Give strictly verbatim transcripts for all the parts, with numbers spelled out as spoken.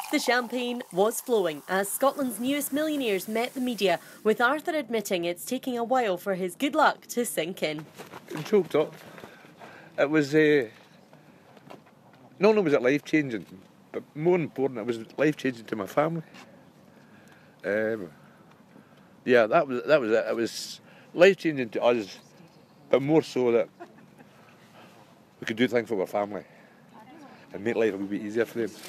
The champagne was flowing as Scotland's newest millionaires met the media, with Arthur admitting it's taking a while for his good luck to sink in. I'm choked up. It was, uh, not only was it life-changing, but more important, it was life-changing to my family. Um, yeah, that was that was it. It was life-changing to us, but more so that we could do things for our family and make life a little bit easier for them.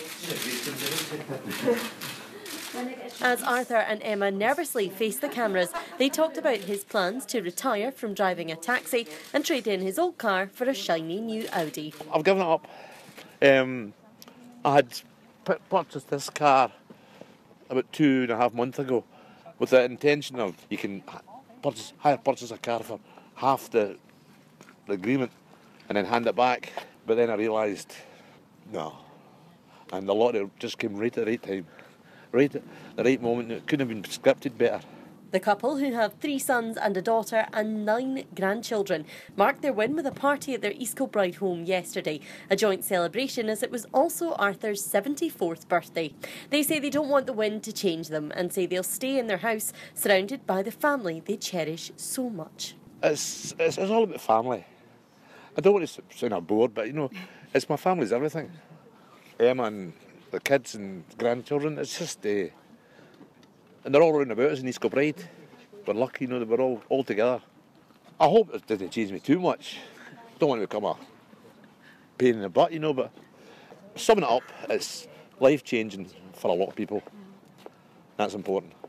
As Arthur and Emma nervously faced the cameras, they talked about his plans to retire from driving a taxi and trade in his old car for a shiny new Audi. I've given it up. Um, I had p- purchased this car about two and a half months ago with the intention of you can purchase, hire purchase a car for half the, the agreement and then hand it back. But then I realised, no. And the lottery just came right at the right time. Right at the right moment. It couldn't have been scripted better. The couple, who have three sons and a daughter and nine grandchildren, marked their win with a party at their East Kilbride home yesterday, a joint celebration as it was also Arthur's seventy-fourth birthday. They say they don't want the win to change them and say they'll stay in their house surrounded by the family they cherish so much. It's, it's, it's all about family. I don't want to sound a bore, but you know, it's my family's everything. Emma and the kids and grandchildren, it's just, uh, and they're all round about us in East Kilbride. We're lucky, you know, that we're all, all together. I hope it didn't change me too much. Don't want to become a pain in the butt, you know, but summing it up, it's life-changing for a lot of people. That's important.